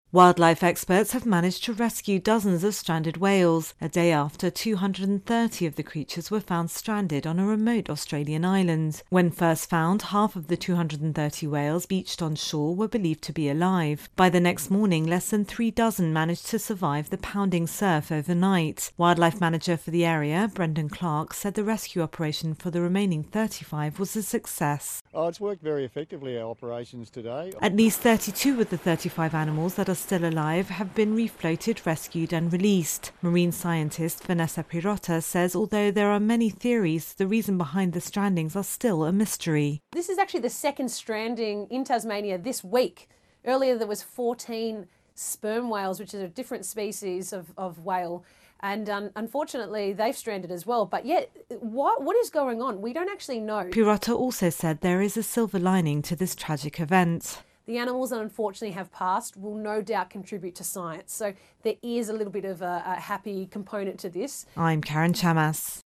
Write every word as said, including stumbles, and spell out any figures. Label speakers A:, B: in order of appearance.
A: Wildlife experts have managed to rescue dozens of stranded whales, a day after two hundred thirty of the creatures were found stranded on a remote Australian island. When first found, half of the two hundred thirty whales beached on shore were believed to be alive. By the next morning, less than three dozen managed to survive the pounding surf overnight. Wildlife manager for the area, Brendan Clark, said the rescue operation for the remaining thirty-five was a success.
B: Oh, it's worked very effectively, our operations today.
A: At least thirty-two of the thirty-five animals that are still alive have been refloated, rescued and released. Marine scientist Vanessa Pirotta says although there are many theories, the reason behind the strandings are still a mystery.
C: This is actually the second stranding in Tasmania this week. Earlier there was fourteen sperm whales, which is a different species of, of whale. And um, unfortunately, they've stranded as well. But yet, what, what is going on? We don't actually know.
A: Pirotta also said there is a silver lining to this tragic event.
C: The animals that unfortunately have passed will no doubt contribute to science. So there is a little bit of a, a happy component to this.
A: I'm Karen Chamas.